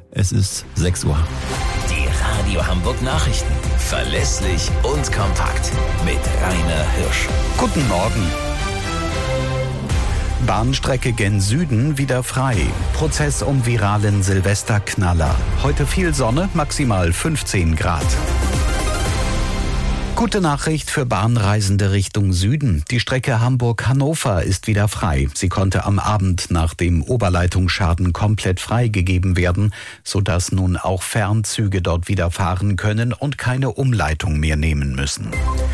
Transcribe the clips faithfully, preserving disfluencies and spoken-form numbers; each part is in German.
Es ist sechs Uhr. Die Radio Hamburg Nachrichten. Verlässlich und kompakt. Mit Rainer Hirsch. Guten Morgen. Bahnstrecke gen Süden wieder frei. Prozess um viralen Silvesterknaller. Heute viel Sonne, maximal fünfzehn Grad. Gute Nachricht für Bahnreisende Richtung Süden. Die Strecke Hamburg-Hannover ist wieder frei. Sie konnte am Abend nach dem Oberleitungsschaden komplett freigegeben werden, sodass nun auch Fernzüge dort wieder fahren können und keine Umleitung mehr nehmen müssen.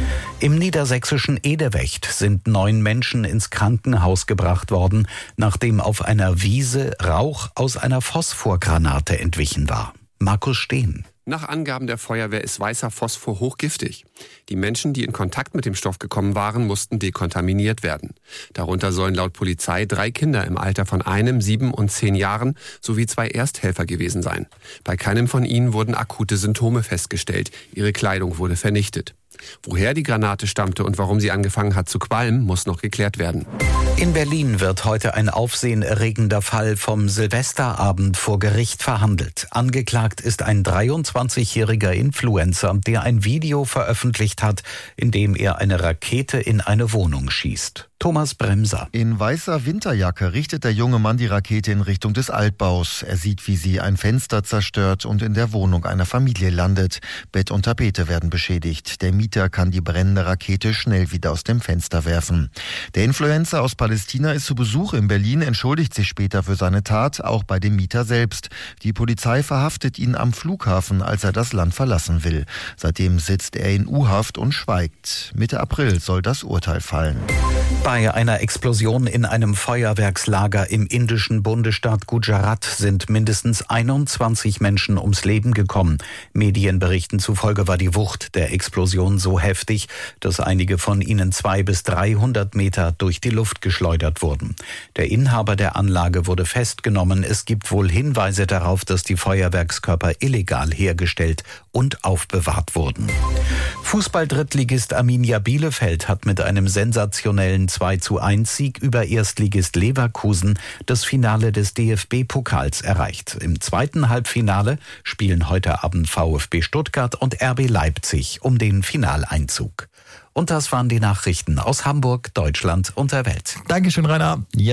Im niedersächsischen Edewecht sind neun Menschen ins Krankenhaus gebracht worden, nachdem auf einer Wiese Rauch aus einer Phosphorgranate entwichen war. Markus Steen. Nach Angaben der Feuerwehr ist weißer Phosphor hochgiftig. Die Menschen, die in Kontakt mit dem Stoff gekommen waren, mussten dekontaminiert werden. Darunter sollen laut Polizei drei Kinder im Alter von einem, sieben und zehn Jahren sowie zwei Ersthelfer gewesen sein. Bei keinem von ihnen wurden akute Symptome festgestellt. Ihre Kleidung wurde vernichtet. Woher die Granate stammte und warum sie angefangen hat zu qualmen, muss noch geklärt werden. In Berlin wird heute ein aufsehenerregender Fall vom Silvesterabend vor Gericht verhandelt. Angeklagt ist ein dreiundzwanzigjähriger Influencer, der ein Video veröffentlicht hat, in dem er eine Rakete in eine Wohnung schießt. Thomas Bremser. In weißer Winterjacke richtet der junge Mann die Rakete in Richtung des Altbaus. Er sieht, wie sie ein Fenster zerstört und in der Wohnung einer Familie landet. Bett und Tapete werden beschädigt. Der Mieter kann die brennende Rakete schnell wieder aus dem Fenster werfen. Der Influencer aus Palästina ist zu Besuch in Berlin, entschuldigt sich später für seine Tat, auch bei dem Mieter selbst. Die Polizei verhaftet ihn am Flughafen, als er das Land verlassen will. Seitdem sitzt er in U-Haft und schweigt. Mitte April soll das Urteil fallen. Bei einer Explosion in einem Feuerwerkslager im indischen Bundesstaat Gujarat sind mindestens einundzwanzig Menschen ums Leben gekommen. Medienberichten zufolge war die Wucht der Explosion so heftig, dass einige von ihnen zwei bis dreihundert Meter durch die Luft geschleudert wurden. Der Inhaber der Anlage wurde festgenommen. Es gibt wohl Hinweise darauf, dass die Feuerwerkskörper illegal hergestellt und aufbewahrt wurden. Fußball-Drittligist Arminia Bielefeld hat mit einem sensationellen zwei zu eins Sieg über Erstligist Leverkusen das Finale des D F B-Pokals erreicht. Im zweiten Halbfinale spielen heute Abend VfB Stuttgart und R B Leipzig um den Finaleinzug. Und das waren die Nachrichten aus Hamburg, Deutschland und der Welt. Dankeschön, Rainer.